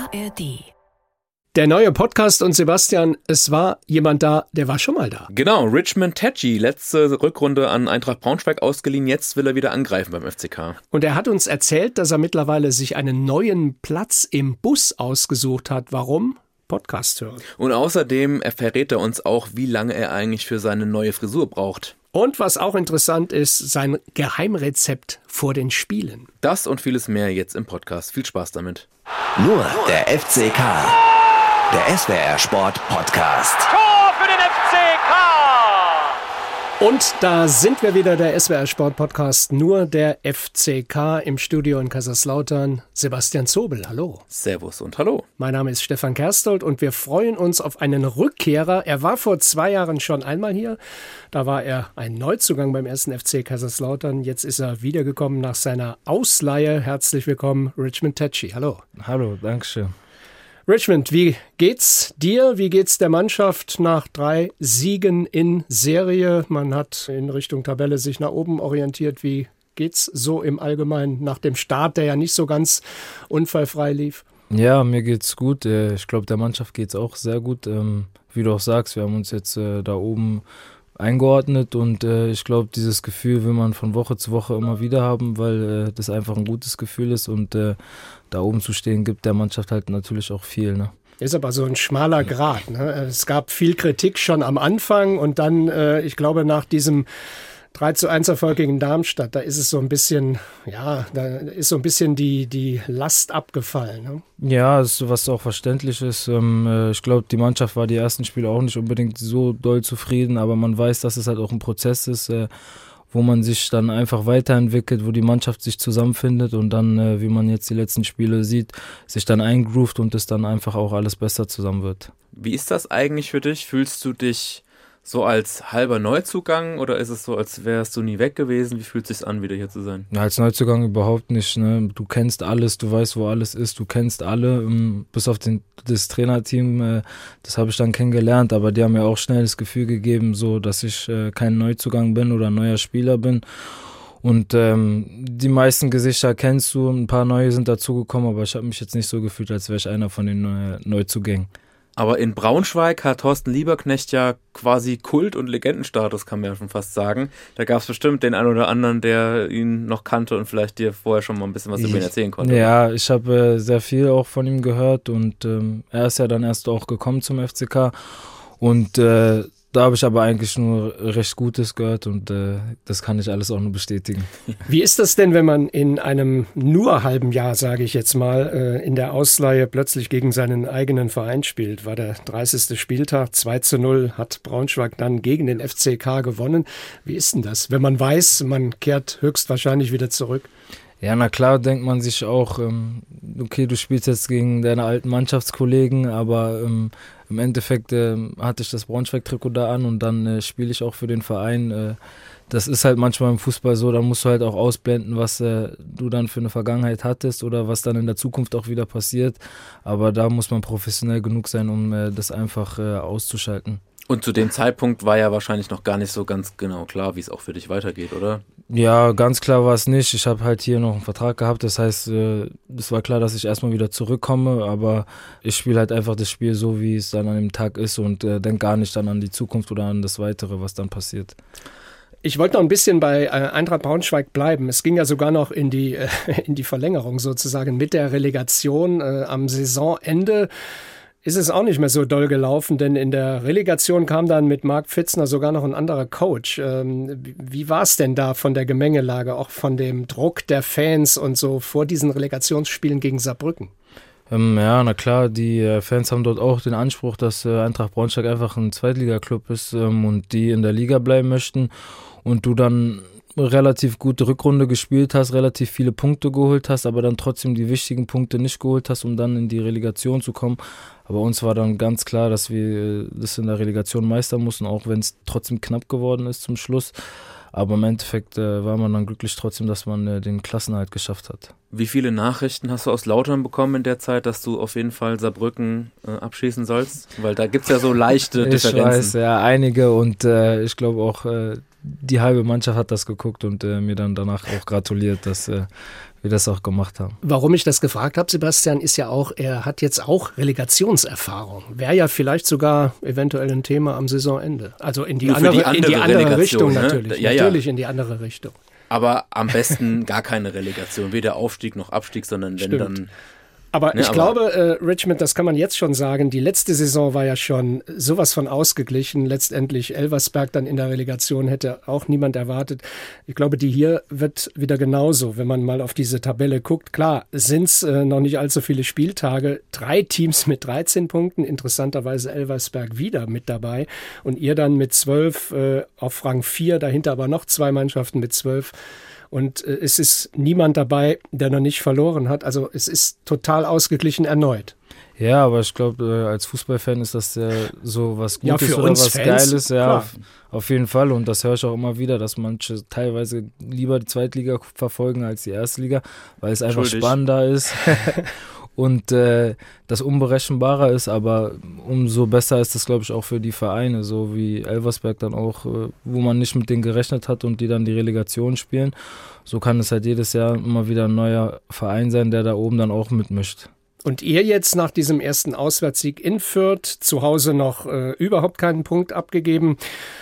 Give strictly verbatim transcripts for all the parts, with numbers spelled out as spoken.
A R D. Der neue Podcast und Sebastian, es war jemand da, der war schon mal da. Genau, Richmond Tedgy, letzte Rückrunde an Eintracht Braunschweig ausgeliehen, jetzt will er wieder angreifen beim F C K. Und er hat uns erzählt, dass er mittlerweile sich einen neuen Platz im Bus ausgesucht hat. Warum? Podcast hören. Und außerdem verrät er uns auch, wie lange er eigentlich für seine neue Frisur braucht. Und was auch interessant ist, sein Geheimrezept vor den Spielen. Das und vieles mehr jetzt im Podcast. Viel Spaß damit. Nur der F C K. Der S W R Sport Podcast. Tor für den F C K! Und da sind wir wieder, der S W R Sport Podcast, nur der F C K im Studio in Kaiserslautern. Sebastian Zobel, hallo. Servus und hallo. Mein Name ist Stefan Kerstold und wir freuen uns auf einen Rückkehrer. Er war vor zwei Jahren schon einmal hier. Da war er ein Neuzugang beim ersten F C Kaiserslautern. Jetzt ist er wiedergekommen nach seiner Ausleihe. Herzlich willkommen, Richmond Tedgy. Hallo. Hallo, danke schön. Richmond, wie geht's dir? Wie geht's der Mannschaft nach drei Siegen in Serie? Man hat in Richtung Tabelle sich nach oben orientiert. Wie geht's so im Allgemeinen nach dem Start, der ja nicht so ganz unfallfrei lief? Ja, mir geht's gut. Ich glaube, der Mannschaft geht's auch sehr gut. Wie du auch sagst, wir haben uns jetzt da oben eingeordnet und äh, ich glaube, dieses Gefühl will man von Woche zu Woche immer wieder haben, weil äh, das einfach ein gutes Gefühl ist und äh, da oben zu stehen gibt der Mannschaft halt natürlich auch viel, ne? Ist aber so ein schmaler Grat, ne? Es gab viel Kritik schon am Anfang und dann, äh, ich glaube, nach diesem drei zu eins Erfolg gegen Darmstadt, da ist es so ein bisschen, ja, da ist so ein bisschen die, die Last abgefallen. Ne? Ja, das ist, was auch verständlich ist. Ähm, ich glaube, die Mannschaft war die ersten Spiele auch nicht unbedingt so doll zufrieden, aber man weiß, dass es halt auch ein Prozess ist, äh, wo man sich dann einfach weiterentwickelt, wo die Mannschaft sich zusammenfindet und dann, äh, wie man jetzt die letzten Spiele sieht, sich dann eingroovt und es dann einfach auch alles besser zusammen wird. Wie ist das eigentlich für dich? Fühlst du dich so als halber Neuzugang oder ist es so, als wärst du nie weg gewesen? Wie fühlt es sich an, wieder hier zu sein? Ja, als Neuzugang überhaupt nicht. Ne? Du kennst alles, du weißt, wo alles ist, du kennst alle, um, bis auf den, das Trainerteam, äh, das habe ich dann kennengelernt, aber die haben mir auch schnell das Gefühl gegeben, so, dass ich äh, kein Neuzugang bin oder ein neuer Spieler bin. Und ähm, die meisten Gesichter kennst du, ein paar neue sind dazugekommen, aber ich habe mich jetzt nicht so gefühlt, als wäre ich einer von den äh, Neuzugängen. Aber in Braunschweig hat Thorsten Lieberknecht ja quasi Kult- und Legendenstatus, kann man ja schon fast sagen. Da gab es bestimmt den einen oder anderen, der ihn noch kannte und vielleicht dir vorher schon mal ein bisschen was über ihn erzählen konnte. Ja, ich habe äh, sehr viel auch von ihm gehört und ähm, er ist ja dann erst auch gekommen zum F C K und äh, da habe ich aber eigentlich nur recht Gutes gehört und äh, das kann ich alles auch nur bestätigen. Wie ist das denn, wenn man in einem nur halben Jahr, sage ich jetzt mal, äh, in der Ausleihe plötzlich gegen seinen eigenen Verein spielt? War der dreißigste Spieltag, zwei zu null hat Braunschweig dann gegen den F C K gewonnen. Wie ist denn das, wenn man weiß, man kehrt höchstwahrscheinlich wieder zurück? Ja, na klar, denkt man sich auch, ähm, okay, du spielst jetzt gegen deine alten Mannschaftskollegen, aber ähm, im Endeffekt äh, hatte ich das Braunschweig-Trikot da an und dann äh, spiele ich auch für den Verein. Äh, das ist halt manchmal im Fußball so, da musst du halt auch ausblenden, was äh, du dann für eine Vergangenheit hattest oder was dann in der Zukunft auch wieder passiert. Aber da muss man professionell genug sein, um äh, das einfach äh, auszuschalten. Und zu dem Zeitpunkt war ja wahrscheinlich noch gar nicht so ganz genau klar, wie es auch für dich weitergeht, oder? Ja, ganz klar war es nicht. Ich habe halt hier noch einen Vertrag gehabt, das heißt, es war klar, dass ich erstmal wieder zurückkomme, aber ich spiele halt einfach das Spiel so, wie es dann an dem Tag ist und äh, denke gar nicht dann an die Zukunft oder an das Weitere, was dann passiert. Ich wollte noch ein bisschen bei Eintracht Braunschweig bleiben. Es ging ja sogar noch in die, äh, in die Verlängerung sozusagen mit der Relegation äh, am Saisonende. Ist es auch nicht mehr so doll gelaufen, denn in der Relegation kam dann mit Marc Pfitzner sogar noch ein anderer Coach. Ähm, wie war es denn da von der Gemengelage, auch von dem Druck der Fans und so vor diesen Relegationsspielen gegen Saarbrücken? Ähm, ja, na klar, die äh, Fans haben dort auch den Anspruch, dass äh, Eintracht Braunschweig einfach ein Zweitligaklub ist ähm, und die in der Liga bleiben möchten und du dann relativ gute Rückrunde gespielt hast, relativ viele Punkte geholt hast, aber dann trotzdem die wichtigen Punkte nicht geholt hast, um dann in die Relegation zu kommen. Aber uns war dann ganz klar, dass wir das in der Relegation meistern mussten, auch wenn es trotzdem knapp geworden ist zum Schluss. Aber im Endeffekt äh, war man dann glücklich trotzdem, dass man äh, den Klassenerhalt geschafft hat. Wie viele Nachrichten hast du aus Lautern bekommen in der Zeit, dass du auf jeden Fall Saarbrücken äh, abschießen sollst? Weil da gibt es ja so leichte Differenzen. Ich weiß, ja, einige und äh, ich glaube auch, äh, die halbe Mannschaft hat das geguckt und äh, mir dann danach auch gratuliert, dass äh, wir das auch gemacht haben. Warum ich das gefragt habe, Sebastian, ist ja auch, er hat jetzt auch Relegationserfahrung. Wäre ja vielleicht sogar eventuell ein Thema am Saisonende. Also in die, andere, die andere, in die andere Richtung ne? natürlich. Ja, natürlich ja. in die andere Richtung. Aber am besten gar keine Relegation, weder Aufstieg noch Abstieg, sondern wenn Stimmt. dann... Aber ne, ich aber glaube, äh, Richmond, das kann man jetzt schon sagen, die letzte Saison war ja schon sowas von ausgeglichen. Letztendlich Elversberg dann in der Relegation hätte auch niemand erwartet. Ich glaube, die hier wird wieder genauso, wenn man mal auf diese Tabelle guckt. Klar, sind es äh, noch nicht allzu viele Spieltage. Drei Teams mit dreizehn Punkten, interessanterweise Elversberg wieder mit dabei. Und ihr dann mit zwölf äh, auf Rang vier, dahinter aber noch zwei Mannschaften mit zwölf. Und äh, es ist niemand dabei, der noch nicht verloren hat. Also es ist total ausgeglichen erneut. Ja, aber ich glaube, äh, als Fußballfan ist das ja so was Gutes ja, für oder uns was Fans, Geiles. Ja, klar. auf, auf jeden Fall. Und das höre ich auch immer wieder, dass manche teilweise lieber die Zweitliga verfolgen als die Erste Liga, weil es einfach spannender ist. Und äh, das unberechenbarer ist, aber umso besser ist das, glaube ich, auch für die Vereine, so wie Elversberg dann auch, äh, wo man nicht mit denen gerechnet hat und die dann die Relegation spielen. So kann es halt jedes Jahr immer wieder ein neuer Verein sein, der da oben dann auch mitmischt. Und ihr jetzt nach diesem ersten Auswärtssieg in Fürth, zu Hause noch äh, überhaupt keinen Punkt abgegeben.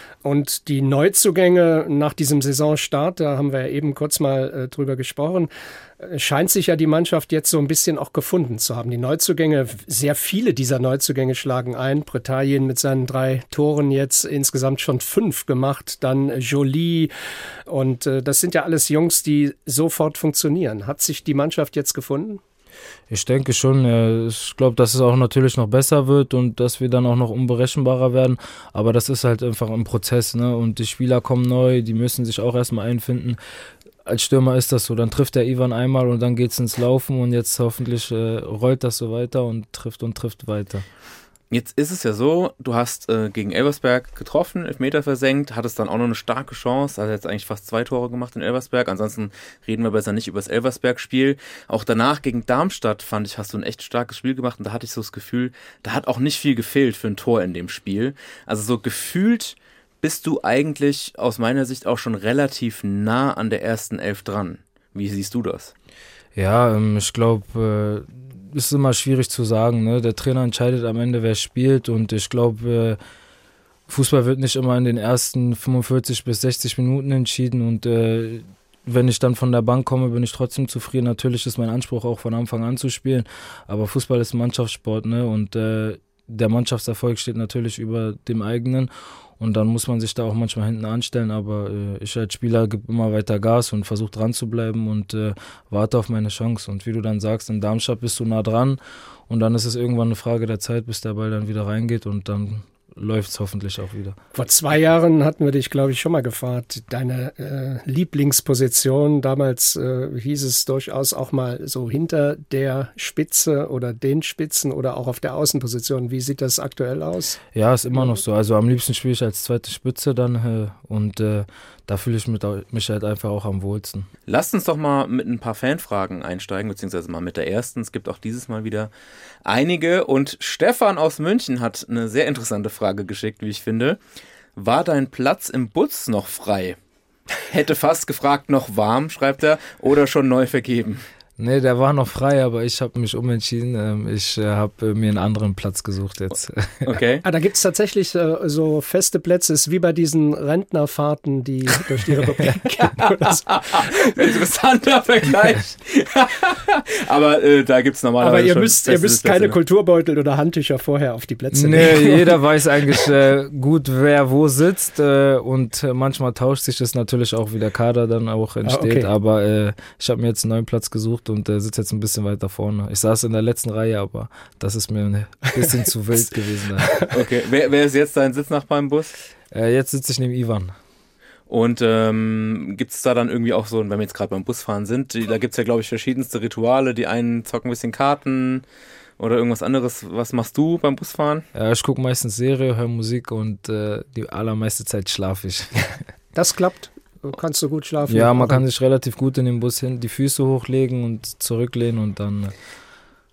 Und die Neuzugänge nach diesem Saisonstart, da haben wir ja eben kurz mal äh, drüber gesprochen, äh, scheint sich ja die Mannschaft jetzt so ein bisschen auch gefunden zu haben. Die Neuzugänge, sehr viele dieser Neuzugänge schlagen ein. Bretagne mit seinen drei Toren jetzt insgesamt schon fünf gemacht. Dann Joly und äh, das sind ja alles Jungs, die sofort funktionieren. Hat sich die Mannschaft jetzt gefunden? Ich denke schon. Ich glaube, dass es auch natürlich noch besser wird und dass wir dann auch noch unberechenbarer werden. Aber das ist halt einfach ein Prozess, ne? Und die Spieler kommen neu, die müssen sich auch erstmal einfinden. Als Stürmer ist das so. Dann trifft der Ivan einmal und dann geht es ins Laufen und jetzt hoffentlich äh, rollt das so weiter und trifft und trifft weiter. Jetzt ist es ja so, du hast äh, gegen Elversberg getroffen, Elfmeter versenkt, hattest dann auch noch eine starke Chance, also jetzt eigentlich fast zwei Tore gemacht in Elversberg, ansonsten reden wir besser nicht über das Elversberg-Spiel. Auch danach gegen Darmstadt, fand ich, hast du ein echt starkes Spiel gemacht und da hatte ich so das Gefühl, da hat auch nicht viel gefehlt für ein Tor in dem Spiel. Also so gefühlt bist du eigentlich aus meiner Sicht auch schon relativ nah an der ersten Elf dran. Wie siehst du das? Ja, ähm, ich glaube, äh, ist immer schwierig zu sagen, ne? Der Trainer entscheidet am Ende, wer spielt und ich glaube, äh, Fußball wird nicht immer in den ersten fünfundvierzig bis sechzig Minuten entschieden und äh, wenn ich dann von der Bank komme, bin ich trotzdem zufrieden. Natürlich ist mein Anspruch auch von Anfang an zu spielen, aber Fußball ist ein Mannschaftssport, ne? Und äh, der Mannschaftserfolg steht natürlich über dem eigenen. Und dann muss man sich da auch manchmal hinten anstellen, aber äh, ich als Spieler gebe immer weiter Gas und versuche dran zu bleiben und äh, warte auf meine Chance. Und wie du dann sagst, in Darmstadt bist du nah dran und dann ist es irgendwann eine Frage der Zeit, bis der Ball dann wieder reingeht und dann läuft es hoffentlich auch wieder. Vor zwei Jahren hatten wir dich, glaube ich, schon mal gefragt. Deine äh, Lieblingsposition, damals äh, hieß es durchaus auch mal so hinter der Spitze oder den Spitzen oder auch auf der Außenposition. Wie sieht das aktuell aus? Ja, ist immer noch so. Also am liebsten spiele ich als zweite Spitze dann äh, und äh, da fühle ich mich halt einfach auch am wohlsten. Lasst uns doch mal mit ein paar Fanfragen einsteigen, beziehungsweise mal mit der ersten. Es gibt auch dieses Mal wieder einige. Und Stefan aus München hat eine sehr interessante Frage geschickt, wie ich finde. War dein Platz im Bus noch frei? Hätte fast gefragt, noch warm, schreibt er, oder schon neu vergeben? Nee, der war noch frei, aber ich habe mich umentschieden. Ich äh, habe äh, mir einen anderen Platz gesucht jetzt. Okay. Ah, da gibt es tatsächlich äh, so feste Plätze, ist wie bei diesen Rentnerfahrten, die durch die Republik gehen. Oder so. Interessanter Vergleich. Aber äh, da gibt es normalerweise Aber ihr schon müsst, ihr müsst keine Kulturbeutel oder Handtücher vorher auf die Plätze Nee, legen. jeder weiß eigentlich äh, gut, wer wo sitzt äh, und äh, manchmal tauscht sich das natürlich auch, wie der Kader dann auch entsteht. Ah, okay. Aber äh, ich habe mir jetzt einen neuen Platz gesucht und äh, sitze jetzt ein bisschen weiter vorne. Ich saß in der letzten Reihe, aber das ist mir ein bisschen zu wild gewesen. Da. Okay, wer, wer ist jetzt dein Sitznachbar im Bus? Äh, jetzt sitze ich neben Ivan. Und ähm, gibt es da dann irgendwie auch so, wenn wir jetzt gerade beim Busfahren sind, die, da gibt es ja, glaube ich, verschiedenste Rituale. Die einen zocken ein bisschen Karten oder irgendwas anderes. Was machst du beim Busfahren? Ja, ich gucke meistens Serie, höre Musik und äh, die allermeiste Zeit schlafe ich. Das klappt. Kannst du gut schlafen? Ja, man kann sich relativ gut in den Bus hin, die Füße hochlegen und zurücklehnen und dann...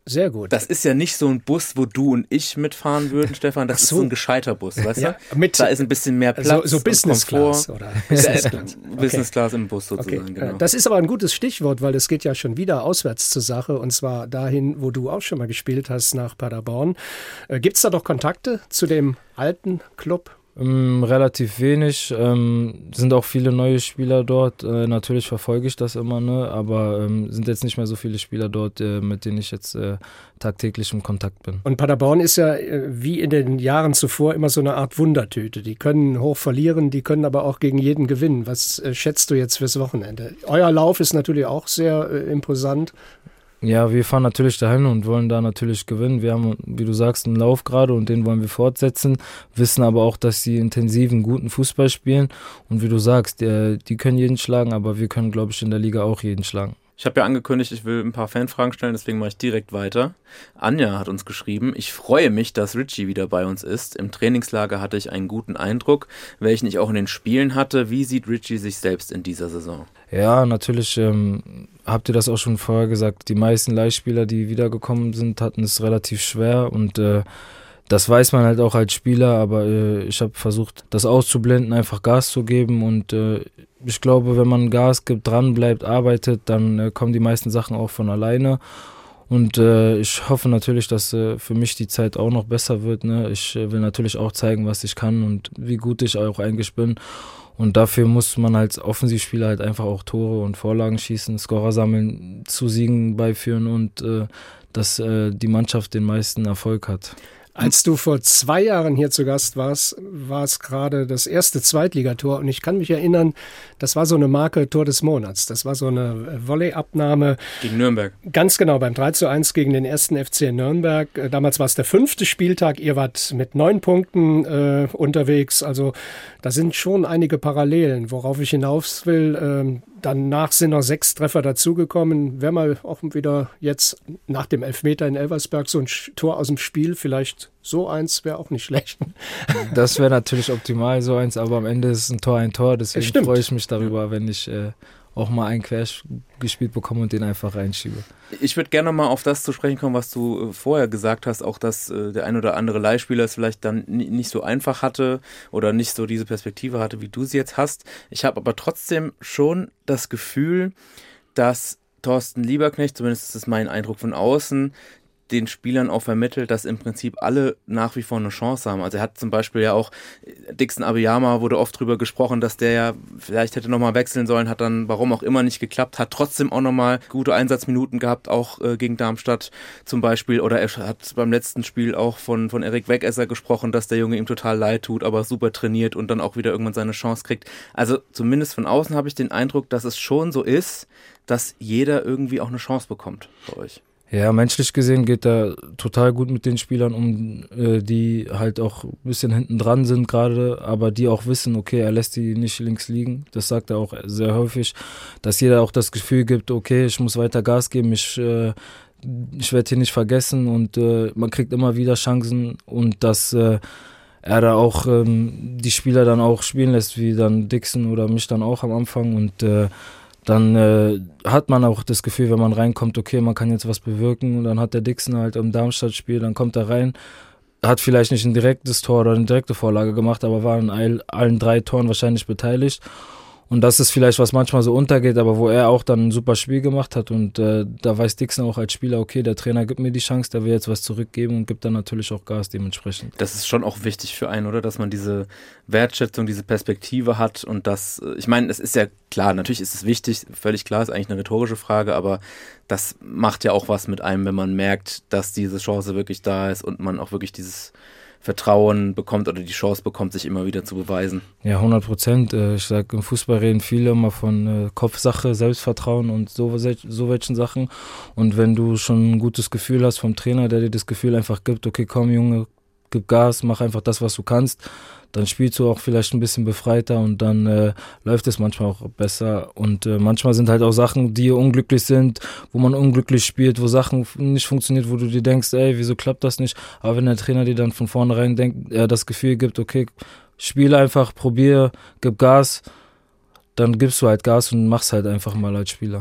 Sehr gut. Das ist ja nicht so ein Bus, wo du und ich mitfahren würden, Stefan. Das so. ist so ein gescheiter Bus, weißt ja, du? Mit, da ist ein bisschen mehr Platz. So, so Business Class oder Business Class. Okay. Business Class im Bus sozusagen, okay. genau. Das ist aber ein gutes Stichwort, weil es geht ja schon wieder auswärts zur Sache und zwar dahin, wo du auch schon mal gespielt hast, nach Paderborn. Gibt es da doch Kontakte zu dem alten Club? Ähm, relativ wenig, ähm, sind auch viele neue Spieler dort, äh, natürlich verfolge ich das immer, ne? aber ähm, sind jetzt nicht mehr so viele Spieler dort, äh, mit denen ich jetzt äh, tagtäglich im Kontakt bin. Und Paderborn ist ja äh, wie in den Jahren zuvor immer so eine Art Wundertüte, die können hoch verlieren, die können aber auch gegen jeden gewinnen. Was äh, schätzt du jetzt fürs Wochenende? Euer Lauf ist natürlich auch sehr äh, imposant. Ja, wir fahren natürlich dahin und wollen da natürlich gewinnen. Wir haben, wie du sagst, einen Lauf gerade und den wollen wir fortsetzen, wissen aber auch, dass sie intensiven, guten Fußball spielen und wie du sagst, die, die können jeden schlagen, aber wir können, glaube ich, in der Liga auch jeden schlagen. Ich habe ja angekündigt, ich will ein paar Fanfragen stellen, deswegen mache ich direkt weiter. Anja hat uns geschrieben, ich freue mich, dass Richie wieder bei uns ist. Im Trainingslager hatte ich einen guten Eindruck, welchen ich auch in den Spielen hatte. Wie sieht Richie sich selbst in dieser Saison? Ja, natürlich ähm, habt ihr das auch schon vorher gesagt. Die meisten Leihspieler, die wiedergekommen sind, hatten es relativ schwer und äh, das weiß man halt auch als Spieler, aber äh, ich habe versucht, das auszublenden, einfach Gas zu geben und äh, ich glaube, wenn man Gas gibt, dran bleibt, arbeitet, dann äh, kommen die meisten Sachen auch von alleine und äh, ich hoffe natürlich, dass äh, für mich die Zeit auch noch besser wird. Ne? Ich äh, will natürlich auch zeigen, was ich kann und wie gut ich auch eigentlich bin und dafür muss man als Offensivspieler halt einfach auch Tore und Vorlagen schießen, Scorer sammeln, zu Siegen beiführen und äh, dass äh, die Mannschaft den meisten Erfolg hat. Als du vor zwei Jahren hier zu Gast warst, war es gerade das erste Zweitligator und ich kann mich erinnern, das war so eine Marke Tor des Monats. Das war so eine Volleyabnahme. Gegen Nürnberg. Ganz genau, beim drei zu eins gegen den ersten F C Nürnberg. Damals war es der fünfte Spieltag, ihr wart mit neun Punkten äh, unterwegs. Also da sind schon einige Parallelen, worauf ich hinaus will. Ähm, Danach sind noch sechs Treffer dazugekommen. Wäre mal auch wieder jetzt nach dem Elfmeter in Elversberg so ein Tor aus dem Spiel, vielleicht so eins wäre auch nicht schlecht. Das wäre natürlich optimal, so eins, aber am Ende ist ein Tor ein Tor, deswegen freue ich mich darüber, wenn ich äh, auch mal einen Quersch gespielt bekomme und den einfach reinschiebe. Ich würde gerne mal auf das zu sprechen kommen, was du vorher gesagt hast, auch dass äh, der ein oder andere Leihspieler es vielleicht dann n- nicht so einfach hatte oder nicht so diese Perspektive hatte, wie du sie jetzt hast. Ich habe aber trotzdem schon das Gefühl, dass Thorsten Lieberknecht, zumindest ist das mein Eindruck von außen, den Spielern auch vermittelt, dass im Prinzip alle nach wie vor eine Chance haben. Also er hat zum Beispiel ja auch, Dixon Abiyama wurde oft drüber gesprochen, dass der ja vielleicht hätte nochmal wechseln sollen, hat dann warum auch immer nicht geklappt, hat trotzdem auch nochmal gute Einsatzminuten gehabt, auch äh, gegen Darmstadt zum Beispiel. Oder er hat beim letzten Spiel auch von, von Erik Wegesser gesprochen, dass der Junge ihm total leid tut, aber super trainiert und dann auch wieder irgendwann seine Chance kriegt. Also zumindest von außen habe ich den Eindruck, dass es schon so ist, dass jeder irgendwie auch eine Chance bekommt bei euch. Ja, menschlich gesehen geht er total gut mit den Spielern um, äh, die halt auch ein bisschen hinten dran sind gerade, aber die auch wissen, okay, er lässt die nicht links liegen. Das sagt er auch sehr häufig, dass jeder auch das Gefühl gibt, okay, ich muss weiter Gas geben, ich, äh, ich werde hier nicht vergessen und äh, man kriegt immer wieder Chancen und dass äh, er da auch ähm, die Spieler dann auch spielen lässt, wie dann Dixon oder mich dann auch am Anfang und äh, dann äh, hat man auch das Gefühl, wenn man reinkommt, okay, man kann jetzt was bewirken und dann hat der Dixon halt im Darmstadt-Spiel, dann kommt er rein, hat vielleicht nicht ein direktes Tor oder eine direkte Vorlage gemacht, aber war in all, allen drei Toren wahrscheinlich beteiligt und das ist vielleicht, was manchmal so untergeht, aber wo er auch dann ein super Spiel gemacht hat und äh, da weiß Dixon auch als Spieler, okay, der Trainer gibt mir die Chance, der will jetzt was zurückgeben und gibt dann natürlich auch Gas dementsprechend. Das ist schon auch wichtig für einen, oder? Dass man diese Wertschätzung, diese Perspektive hat und das, ich meine, es ist ja klar, natürlich ist es wichtig, völlig klar, ist eigentlich eine rhetorische Frage, aber das macht ja auch was mit einem, wenn man merkt, dass diese Chance wirklich da ist und man auch wirklich dieses Vertrauen bekommt oder die Chance bekommt, sich immer wieder zu beweisen. Ja, hundert Prozent. Ich sage, im Fußball reden viele immer von Kopfsache, Selbstvertrauen und so, so welchen Sachen. Und wenn du schon ein gutes Gefühl hast vom Trainer, der dir das Gefühl einfach gibt, okay, komm Junge, gib Gas, mach einfach das, was du kannst, dann spielst du auch vielleicht ein bisschen befreiter und dann äh, läuft es manchmal auch besser und äh, manchmal sind halt auch Sachen, die unglücklich sind, wo man unglücklich spielt, wo Sachen nicht funktioniert, wo du dir denkst, ey, wieso klappt das nicht, aber wenn der Trainer dir dann von vornherein denkt, er das Gefühl gibt, okay, spiel einfach, probier, gib Gas, dann gibst du halt Gas und machst halt einfach mal als Spieler.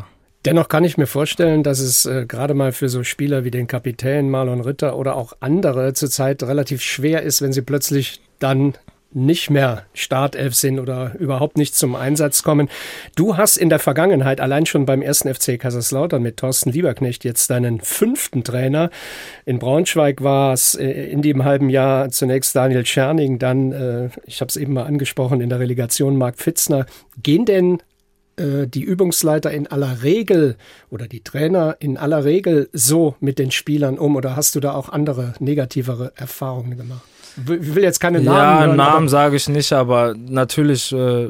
Dennoch kann ich mir vorstellen, dass es äh, gerade mal für so Spieler wie den Kapitän Marlon Ritter oder auch andere zurzeit relativ schwer ist, wenn sie plötzlich dann nicht mehr Startelf sind oder überhaupt nicht zum Einsatz kommen. Du hast in der Vergangenheit allein schon beim ersten F C Kaiserslautern mit Thorsten Lieberknecht jetzt deinen fünften Trainer. In Braunschweig war es in dem halben Jahr zunächst Daniel Tscherning, dann, äh, ich habe es eben mal angesprochen, in der Relegation Marc Pfitzner. Gehen denn äh, die Übungsleiter in aller Regel oder die Trainer in aller Regel so mit den Spielern um oder hast du da auch andere negativere Erfahrungen gemacht? Ich will jetzt keine Namen Ja, hören, Namen sage ich nicht, aber natürlich, äh,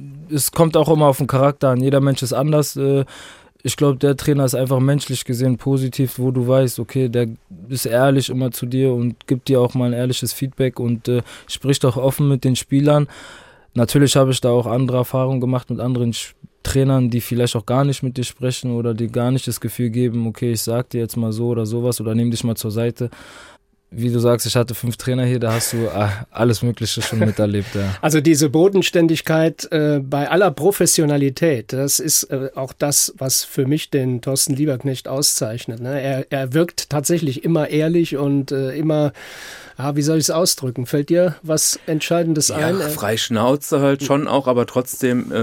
es kommt auch immer auf den Charakter an. Jeder Mensch ist anders. Äh, ich glaube, der Trainer ist einfach menschlich gesehen positiv, wo du weißt, okay, der ist ehrlich immer zu dir und gibt dir auch mal ein ehrliches Feedback und äh, spricht auch offen mit den Spielern. Natürlich habe ich da auch andere Erfahrungen gemacht mit anderen Trainern, die vielleicht auch gar nicht mit dir sprechen oder die gar nicht das Gefühl geben, okay, ich sag dir jetzt mal so oder sowas oder nehme dich mal zur Seite. Wie du sagst, ich hatte fünf Trainer hier, da hast du alles Mögliche schon miterlebt. Ja. Also diese Bodenständigkeit äh, bei aller Professionalität, das ist äh, auch das, was für mich den Thorsten Lieberknecht auszeichnet. Ne? Er, er wirkt tatsächlich immer ehrlich und äh, immer, ah, wie soll ich es ausdrücken? Fällt dir was Entscheidendes ja, ein? Frei Schnauze halt schon auch, aber trotzdem äh,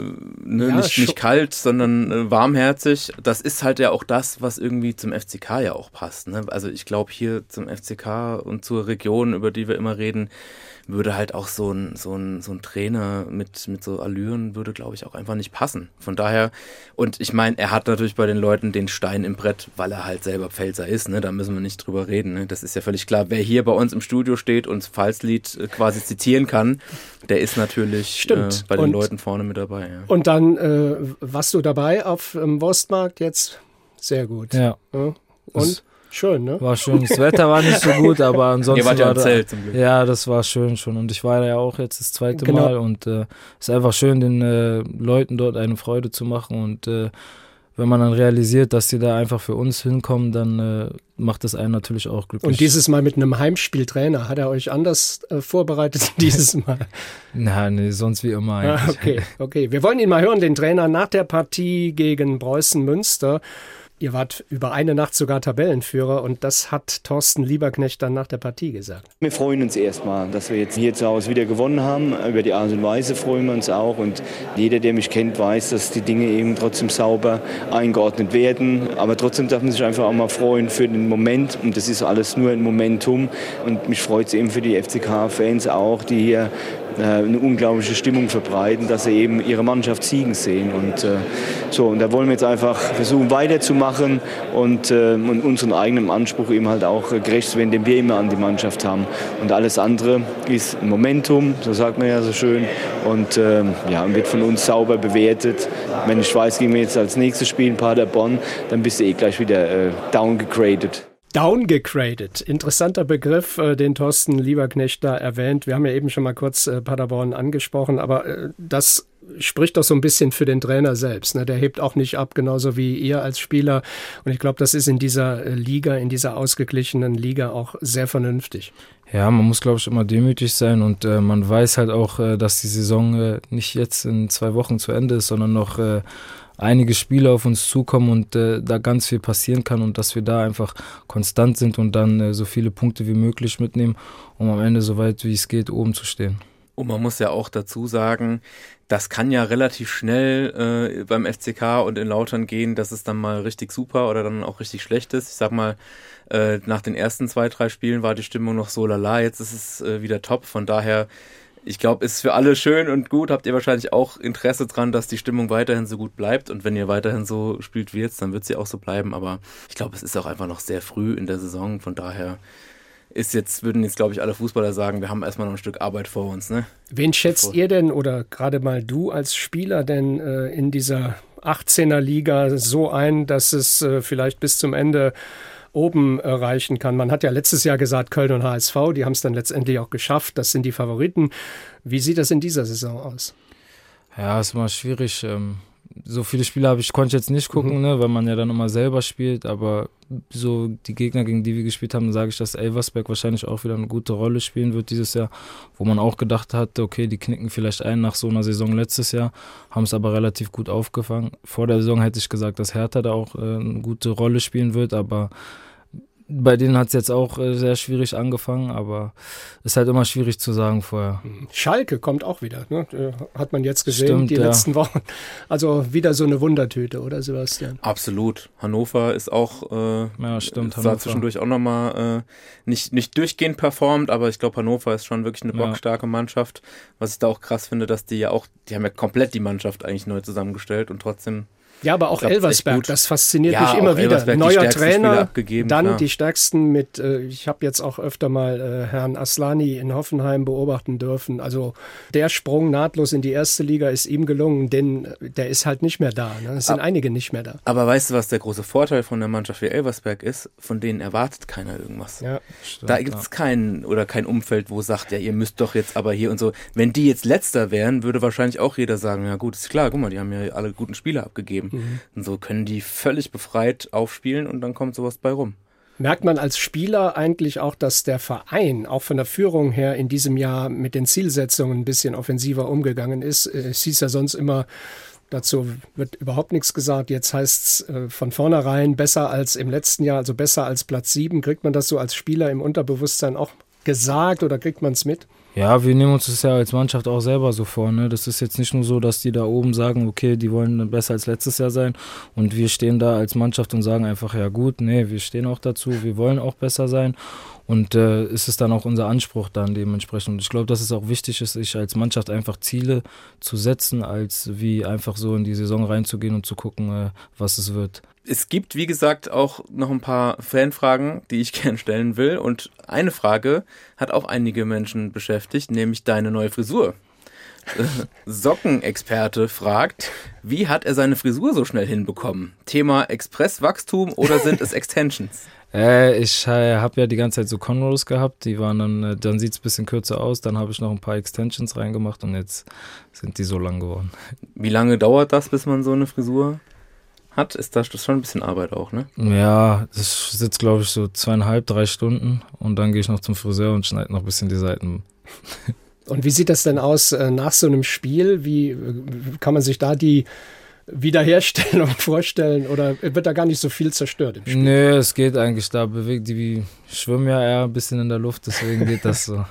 ne, Ja, nicht, nicht kalt, sondern äh, warmherzig. Das ist halt ja auch das, was irgendwie zum F C K ja auch passt. Ne? Also ich glaube hier zum F C K und zur Region, über die wir immer reden, würde halt auch so ein, so ein, so ein Trainer mit, mit so Allüren würde, glaube ich, auch einfach nicht passen. Von daher, und ich meine, er hat natürlich bei den Leuten den Stein im Brett, weil er halt selber Pfälzer ist, ne? Da müssen wir nicht drüber reden. Ne? Das ist ja völlig klar. Wer hier bei uns im Studio steht und das Pfalzlied quasi zitieren kann, der ist natürlich äh, bei den und, Leuten vorne mit dabei. Ja. Und dann äh, warst du dabei auf dem Wurstmarkt jetzt? Sehr gut. Ja. ja. Und? Schön, ne? War schön. Das Wetter war nicht so gut, aber ansonsten Ihr wart ja war im da, Zelt zum Glück. Ja, das war schön schon. Und ich war ja auch jetzt das zweite genau. Mal und es äh, ist einfach schön, den äh, Leuten dort eine Freude zu machen. Und äh, wenn man dann realisiert, dass die da einfach für uns hinkommen, dann äh, macht das einen natürlich auch glücklich. Und dieses Mal mit einem Heimspieltrainer, hat er euch anders äh, vorbereitet dieses Mal? Nein, nee, sonst wie immer eigentlich. Ah, okay, okay. Wir wollen ihn mal hören, den Trainer nach der Partie gegen Preußen Münster. Ihr wart über eine Nacht sogar Tabellenführer und das hat Thorsten Lieberknecht dann nach der Partie gesagt. Wir freuen uns erstmal, dass wir jetzt hier zu Hause wieder gewonnen haben. Über die Art und Weise freuen wir uns auch und jeder, der mich kennt, weiß, dass die Dinge eben trotzdem sauber eingeordnet werden. Aber trotzdem darf man sich einfach auch mal freuen für den Moment und das ist alles nur ein Momentum und mich freut es eben für die F C K-Fans auch, die hier eine unglaubliche Stimmung verbreiten, dass sie eben ihre Mannschaft siegen sehen. Und, äh, so, und da wollen wir jetzt einfach versuchen weiterzumachen und, äh, und unseren eigenen Anspruch eben halt auch gerecht zu werden, den wir immer an die Mannschaft haben. Und alles andere ist ein Momentum, so sagt man ja so schön, und äh, ja, wird von uns sauber bewertet. Wenn ich weiß, gehen wir jetzt als nächstes Spiel in Paderborn, dann bist du eh gleich wieder äh, downgegradet. Downgegradet. Interessanter Begriff, äh, den Thorsten Lieberknecht da erwähnt. Wir haben ja eben schon mal kurz äh, Paderborn angesprochen, aber äh, das spricht doch so ein bisschen für den Trainer selbst. Ne? Der hebt auch nicht ab, genauso wie ihr als Spieler. Und ich glaube, das ist in dieser äh, Liga, in dieser ausgeglichenen Liga auch sehr vernünftig. Ja, man muss, glaube ich, immer demütig sein und äh, man weiß halt auch, äh, dass die Saison äh, nicht jetzt in zwei Wochen zu Ende ist, sondern noch äh, einige Spiele auf uns zukommen und äh, da ganz viel passieren kann und dass wir da einfach konstant sind und dann äh, so viele Punkte wie möglich mitnehmen, um am Ende so weit wie es geht oben zu stehen. Und man muss ja auch dazu sagen, das kann ja relativ schnell äh, beim F C K und in Lautern gehen, dass es dann mal richtig super oder dann auch richtig schlecht ist. Ich sag mal, äh, nach den ersten zwei, drei Spielen war die Stimmung noch so lala, jetzt ist es äh, wieder top, von daher ich glaube, ist für alle schön und gut. Habt ihr wahrscheinlich auch Interesse dran, dass die Stimmung weiterhin so gut bleibt. Und wenn ihr weiterhin so spielt wie jetzt, dann wird sie auch so bleiben. Aber ich glaube, es ist auch einfach noch sehr früh in der Saison. Von daher ist jetzt, würden jetzt, glaube ich, alle Fußballer sagen, wir haben erstmal noch ein Stück Arbeit vor uns. Ne? Wen schätzt Bevor. ihr denn oder gerade mal du als Spieler denn äh, in dieser achtzehner Liga so ein, dass es äh, vielleicht bis zum Ende oben erreichen kann? Man hat ja letztes Jahr gesagt, Köln und H S V, die haben es dann letztendlich auch geschafft, das sind die Favoriten. Wie sieht das in dieser Saison aus? Ja, ist immer schwierig. so viele Spiele habe ich, konnte ich jetzt nicht gucken, mhm. ne, weil man ja dann immer selber spielt, aber so die Gegner, gegen die wir gespielt haben, sage ich, dass Elversberg wahrscheinlich auch wieder eine gute Rolle spielen wird dieses Jahr, wo man auch gedacht hatte, okay, die knicken vielleicht ein nach so einer Saison letztes Jahr, haben es aber relativ gut aufgefangen. Vor der Saison hätte ich gesagt, dass Hertha da auch äh, eine gute Rolle spielen wird, aber bei denen hat es jetzt auch äh, sehr schwierig angefangen, aber ist halt immer schwierig zu sagen vorher. Schalke kommt auch wieder, ne? Hat man jetzt gesehen, Stimmt, die ja. letzten Wochen. Also wieder so eine Wundertüte, oder Sebastian? Absolut. Hannover ist auch, äh, ja, stimmt, zwar Hannover. zwischendurch auch nochmal äh, nicht, nicht durchgehend performt, aber ich glaube, Hannover ist schon wirklich eine Ja. bockstarke Mannschaft. Was ich da auch krass finde, dass die ja auch, die haben ja komplett die Mannschaft eigentlich neu zusammengestellt und trotzdem. Ja, aber auch Elversberg, das fasziniert ja, mich immer wieder. Elversberg, Neuer die Trainer, abgegeben, dann klar. die stärksten mit, äh, ich habe jetzt auch öfter mal äh, Herrn Aslani in Hoffenheim beobachten dürfen. Also der Sprung nahtlos in die erste Liga ist ihm gelungen, denn der ist halt nicht mehr da. Ne? Es sind aber, einige nicht mehr da. Aber weißt du, was der große Vorteil von der Mannschaft wie Elversberg ist? Von denen erwartet keiner irgendwas. Ja, stimmt, da gibt es ja. kein oder kein Umfeld, wo sagt, ja, ihr müsst doch jetzt aber hier und so. Wenn die jetzt Letzter wären, würde wahrscheinlich auch jeder sagen, ja gut, ist klar, guck mal, die haben ja alle guten Spieler abgegeben. Mhm. Und so können die völlig befreit aufspielen und dann kommt sowas bei rum. Merkt man als Spieler eigentlich auch, dass der Verein auch von der Führung her in diesem Jahr mit den Zielsetzungen ein bisschen offensiver umgegangen ist? Es hieß ja sonst immer, dazu wird überhaupt nichts gesagt. Jetzt heißt es äh, von vornherein besser als im letzten Jahr, also besser als Platz sieben. Kriegt man das so als Spieler im Unterbewusstsein auch gesagt oder kriegt man es mit? Ja, wir nehmen uns das ja als Mannschaft auch selber so vor. Ne? Das ist jetzt nicht nur so, dass die da oben sagen, okay, die wollen besser als letztes Jahr sein und wir stehen da als Mannschaft und sagen einfach, ja gut, nee, wir stehen auch dazu, wir wollen auch besser sein und äh, ist es dann auch unser Anspruch dann dementsprechend. Und ich glaube, dass es auch wichtig ist, sich als Mannschaft einfach Ziele zu setzen, als wie einfach so in die Saison reinzugehen und zu gucken, äh, was es wird. Es gibt, wie gesagt, auch noch ein paar Fanfragen, die ich gerne stellen will. Und eine Frage hat auch einige Menschen beschäftigt, nämlich deine neue Frisur. Sockenexperte fragt, wie hat er seine Frisur so schnell hinbekommen? Thema Expresswachstum oder sind es Extensions? Äh, ich äh, habe ja die ganze Zeit so Conros gehabt, die waren dann, äh, dann sieht es ein bisschen kürzer aus, dann habe ich noch ein paar Extensions reingemacht und jetzt sind die so lang geworden. Wie lange dauert das, bis man so eine Frisur hat? Ist das schon ein bisschen Arbeit auch, ne? Ja, das sitzt, glaube ich, so zweieinhalb, drei Stunden und dann gehe ich noch zum Friseur und schneide noch ein bisschen die Seiten. Und wie sieht das denn aus äh, nach so einem Spiel? Wie äh, kann man sich da die Wiederherstellung vorstellen oder wird da gar nicht so viel zerstört im Spiel? Nee, es geht eigentlich, da bewegt die schwimmen ja eher ein bisschen in der Luft, deswegen geht das so.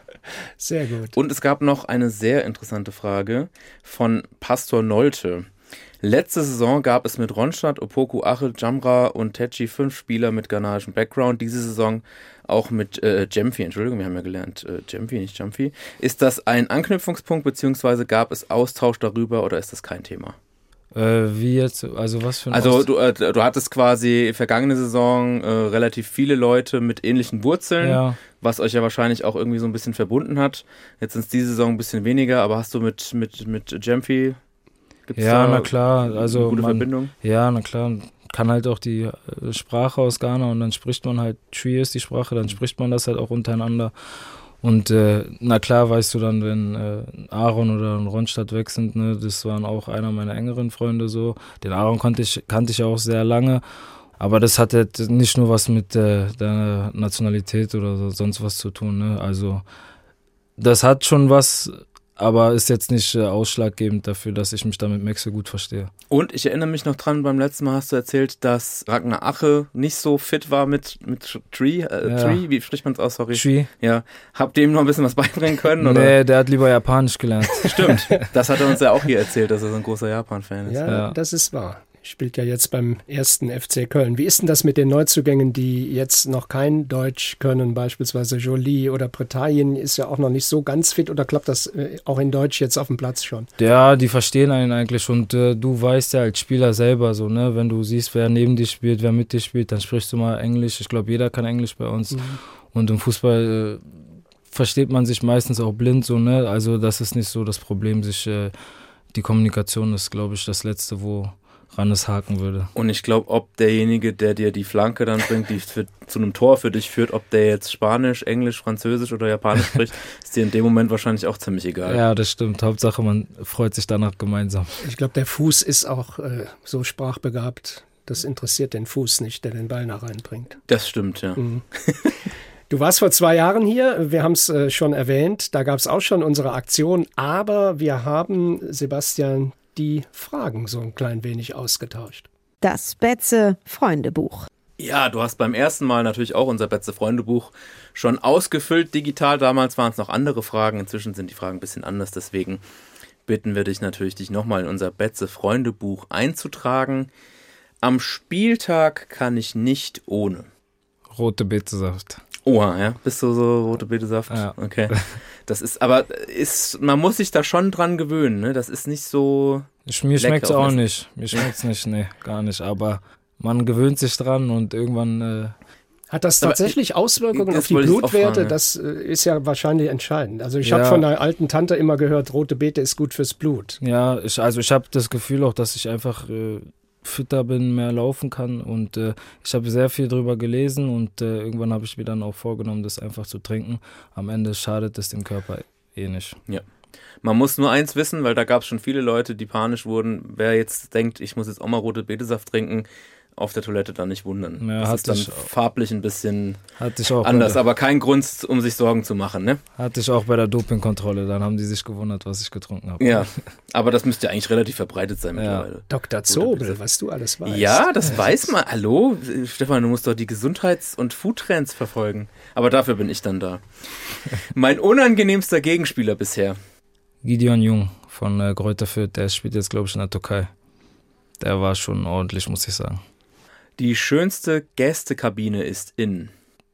Sehr gut. Und es gab noch eine sehr interessante Frage von Pastor Nolte. Letzte Saison gab es mit Ronstadt, Opoku, Ache, Jamra und Tetschi fünf Spieler mit ghanaischen Background. Diese Saison auch mit äh, Jemfi, Entschuldigung, wir haben ja gelernt, äh, Jemfi, nicht Jemfi. Ist das ein Anknüpfungspunkt, beziehungsweise gab es Austausch darüber oder ist das kein Thema? Äh, wie jetzt? Also was für ein Also du, äh, du hattest quasi vergangene Saison äh, relativ viele Leute mit ähnlichen Wurzeln, ja. was euch ja wahrscheinlich auch irgendwie so ein bisschen verbunden hat. Jetzt sind es diese Saison ein bisschen weniger, aber hast du mit, mit, mit Jemfi... Gibt's ja, na klar. Also eine gute man, Verbindung? Ja, na klar. Kann halt auch die äh, Sprache aus Ghana und dann spricht man halt, Twi ist die Sprache, dann spricht man das halt auch untereinander. Und äh, na klar weißt du dann, wenn äh, Aaron oder Ronstadt weg sind, ne, das waren auch einer meiner engeren Freunde so. Den Aaron kannte ich, kannte ich auch sehr lange. Aber das hat halt nicht nur was mit äh, der Nationalität oder so, sonst was zu tun. Ne? Also das hat schon was... aber ist jetzt nicht äh, ausschlaggebend dafür, dass ich mich da mit Max so gut verstehe. Und ich erinnere mich noch dran, beim letzten Mal hast du erzählt, dass Ragnar Ache nicht so fit war mit, mit Tree. Äh, ja. Tree, wie spricht man es aus, sorry? Tree. Ja. Habt ihr ihm noch ein bisschen was beibringen können? Oder? Nee, der hat lieber Japanisch gelernt. Stimmt, das hat er uns ja auch hier erzählt, dass er so ein großer Japan-Fan ist. Ja, ja, das ist wahr. Spielt ja jetzt beim ersten F C Köln. Wie ist denn das mit den Neuzugängen, die jetzt noch kein Deutsch können, beispielsweise Jolie oder Bretagne ist ja auch noch nicht so ganz fit, oder klappt das äh, auch in Deutsch jetzt auf dem Platz schon? Ja, die verstehen einen eigentlich und äh, du weißt ja als Spieler selber so, ne, wenn du siehst, wer neben dir spielt, wer mit dir spielt, dann sprichst du mal Englisch. Ich glaube, jeder kann Englisch bei uns. Mhm. Und im Fußball äh, versteht man sich meistens auch blind so, ne, also das ist nicht so das Problem, sich äh, die Kommunikation ist, glaube ich, das Letzte, wo Rannes haken würde. Und ich glaube, ob derjenige, der dir die Flanke dann bringt, die für, zu einem Tor für dich führt, ob der jetzt Spanisch, Englisch, Französisch oder Japanisch spricht, ist dir in dem Moment wahrscheinlich auch ziemlich egal. Ja, das stimmt. Hauptsache, man freut sich danach gemeinsam. Ich glaube, der Fuß ist auch äh, so sprachbegabt. Das interessiert den Fuß nicht, der den Ball nach reinbringt. Das stimmt, ja. Mhm. Du warst vor zwei Jahren hier, wir haben es äh, schon erwähnt, da gab es auch schon unsere Aktion, aber wir haben, Sebastian, die Fragen so ein klein wenig ausgetauscht. Das Betze-Freundebuch. Ja, du hast beim ersten Mal natürlich auch unser Betze-Freundebuch schon ausgefüllt digital. Damals waren es noch andere Fragen, inzwischen sind die Fragen ein bisschen anders, deswegen bitten wir dich natürlich, dich nochmal in unser Betze-Freundebuch einzutragen. Am Spieltag kann ich nicht ohne. Rote Betesaft. Oha, ja. Bist du so rote Betesaft? Ja. Okay. Das ist, aber ist, man muss sich da schon dran gewöhnen, ne? Das ist nicht so. Ich, mir schmeckt es auch nicht. Mir schmeckt es nicht, nee, gar nicht. Aber man gewöhnt sich dran und irgendwann. Äh Hat das tatsächlich aber Auswirkungen auf die Blutwerte? Fragen, ja. Das ist ja wahrscheinlich entscheidend. Also ich ja. habe von der alten Tante immer gehört, rote Beete ist gut fürs Blut. Ja, ich, also ich habe das Gefühl auch, dass ich einfach äh, fitter bin, mehr laufen kann und äh, ich habe sehr viel drüber gelesen und äh, irgendwann habe ich mir dann auch vorgenommen, das einfach zu trinken. Am Ende schadet es dem Körper eh nicht. Ja. Man muss nur eins wissen, weil da gab es schon viele Leute, die panisch wurden. Wer jetzt denkt, ich muss jetzt auch mal rote Betesaft trinken, auf der Toilette dann nicht wundern. Ja, das ist dann ich, farblich ein bisschen hatte ich auch anders, der, aber kein Grund, um sich Sorgen zu machen, ne? Hatte ich auch bei der Dopingkontrolle, dann haben die sich gewundert, was ich getrunken habe. Ja, aber das müsste ja eigentlich relativ verbreitet sein mittlerweile. Ja. Doktor Zobel, was du alles weißt. Ja, das weiß man. Hallo, Stefan, du musst doch die Gesundheits- und Foodtrends verfolgen. Aber dafür bin ich dann da. Mein unangenehmster Gegenspieler bisher. Gideon Jung von äh, Greuther Fürth, der spielt jetzt, glaube ich, in der Türkei. Der war schon ordentlich, muss ich sagen. Die schönste Gästekabine ist in?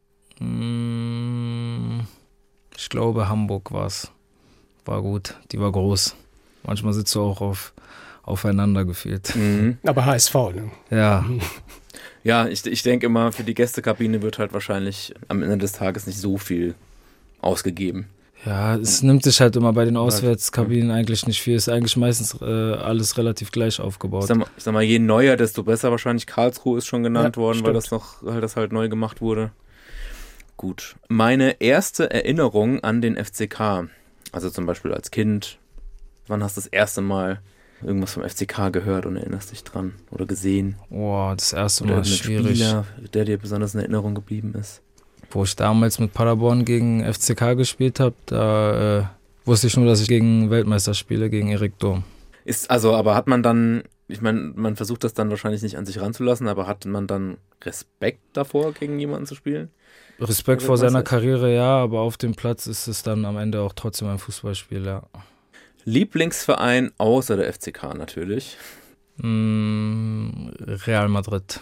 Ich glaube, Hamburg war es. War gut, die war groß. Manchmal sitzt du auch auf, aufeinander gefühlt. Mhm. Aber H S V, ne? Ja. Ja, ich, ich denke immer, für die Gästekabine wird halt wahrscheinlich am Ende des Tages nicht so viel ausgegeben. Ja, es nimmt sich halt immer bei den Auswärtskabinen eigentlich nicht viel. Ist eigentlich meistens äh, alles relativ gleich aufgebaut. Ich sag, mal, ich sag mal, je neuer, desto besser wahrscheinlich. Karlsruhe ist schon genannt ja, worden, stimmt. weil das noch, weil das halt neu gemacht wurde. Gut. Meine erste Erinnerung an den F C K, also zum Beispiel als Kind, wann hast du das erste Mal irgendwas vom F C K gehört und erinnerst dich dran oder gesehen? Boah, das erste Mal oder ist schwierig. Spieler, der dir besonders in Erinnerung geblieben ist. Wo ich damals mit Paderborn gegen F C K gespielt habe, da äh, wusste ich nur, dass ich gegen Weltmeister spiele, gegen Erik Durm. Ist also, aber hat man dann, ich meine, man versucht das dann wahrscheinlich nicht an sich ranzulassen, aber hat man dann Respekt davor, gegen jemanden zu spielen? Respekt vor seiner Karriere, ja, aber auf dem Platz ist es dann am Ende auch trotzdem ein Fußballspiel, ja. Lieblingsverein außer der F C K natürlich? Mm, Real Madrid.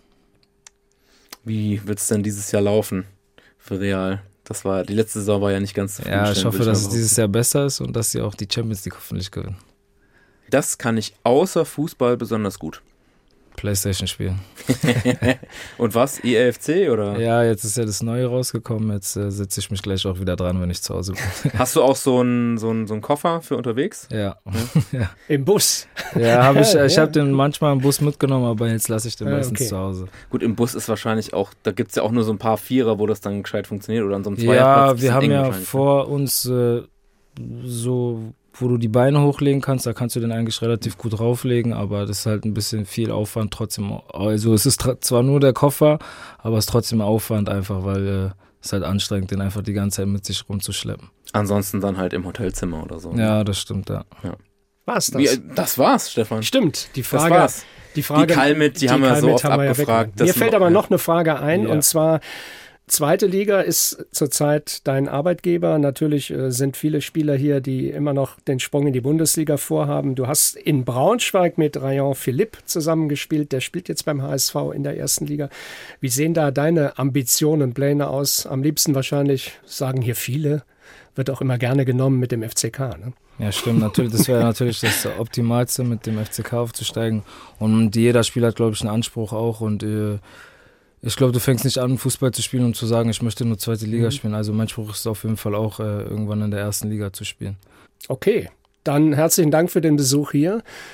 Wie wird es denn dieses Jahr laufen für Real? Das war, die letzte Saison war ja nicht ganz zufrieden. Ja, ich hoffe, dass es dieses Jahr besser ist und dass sie auch die Champions League hoffentlich gewinnen. Das kann ich außer Fußball besonders gut. Playstation spielen. Und was? E A F C oder? Ja, jetzt ist ja das Neue rausgekommen. Jetzt äh, setze ich mich gleich auch wieder dran, wenn ich zu Hause bin. Hast du auch so einen so so einen Koffer für unterwegs? Ja. ja. ja. Im Bus? Ja, hab ich, ich habe den manchmal im Bus mitgenommen, aber jetzt lasse ich den ja, meistens okay. zu Hause. Gut, im Bus ist wahrscheinlich auch, da gibt es ja auch nur so ein paar Vierer, wo das dann gescheit funktioniert oder an so einem Ja, Zweierplatz. wir haben ja vor uns äh, so... wo du die Beine hochlegen kannst, da kannst du den eigentlich relativ gut drauflegen, aber das ist halt ein bisschen viel Aufwand trotzdem. Also es ist tra- zwar nur der Koffer, aber es ist trotzdem Aufwand einfach, weil äh, es halt anstrengend, den einfach die ganze Zeit mit sich rumzuschleppen. Ansonsten dann halt im Hotelzimmer oder so. Ja, das stimmt, ja. ja. War's das? Wie, das war's, Stefan. Stimmt, die Frage. Das war's. Die Frage, die Kalmit, die, die haben wir so oft wir abgefragt. Ja Mir fällt aber noch eine Frage ein, ja. und zwar: Zweite Liga ist zurzeit dein Arbeitgeber. Natürlich äh, sind viele Spieler hier, die immer noch den Sprung in die Bundesliga vorhaben. Du hast in Braunschweig mit Rayon Philipp zusammengespielt. Der spielt jetzt beim H S V in der ersten Liga. Wie sehen da deine Ambitionen und Pläne aus? Am liebsten wahrscheinlich, sagen hier viele, wird auch immer gerne genommen mit dem F C K, ne? Ja, stimmt. Natürlich, das wäre natürlich das Optimalste, mit dem F C K aufzusteigen. Und jeder Spieler hat, glaube ich, einen Anspruch auch. Und äh, ich glaube, du fängst nicht an, Fußball zu spielen, um zu sagen, ich möchte nur zweite Liga mhm. spielen. Also mein Spruch ist auf jeden Fall auch, äh, irgendwann in der ersten Liga zu spielen. Okay, dann herzlichen Dank für den Besuch hier.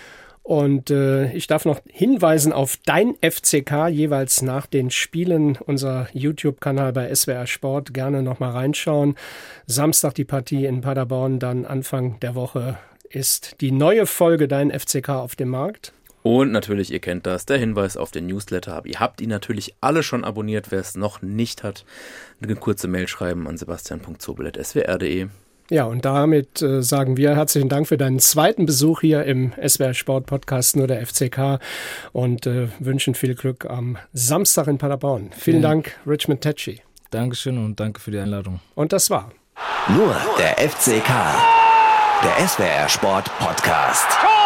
Und äh, ich darf noch hinweisen auf Dein F C K, jeweils nach den Spielen, unser YouTube-Kanal bei S W R Sport. Gerne nochmal reinschauen. Samstag die Partie in Paderborn, dann Anfang der Woche ist die neue Folge Dein F C K auf dem Markt. Und natürlich, ihr kennt das, der Hinweis auf den Newsletter. Ihr habt ihn natürlich alle schon abonniert. Wer es noch nicht hat, eine kurze Mail schreiben an sebastian punkt zobel at s w r punkt d e. Ja, und damit äh, sagen wir herzlichen Dank für deinen zweiten Besuch hier im S W R Sport Podcast Nur der F C K und äh, wünschen viel Glück am Samstag in Paderborn. Vielen ja. Dank, Richmond Tetschi. Dankeschön und danke für die Einladung. Und das war Nur der F C K, der S W R Sport Podcast. Tor!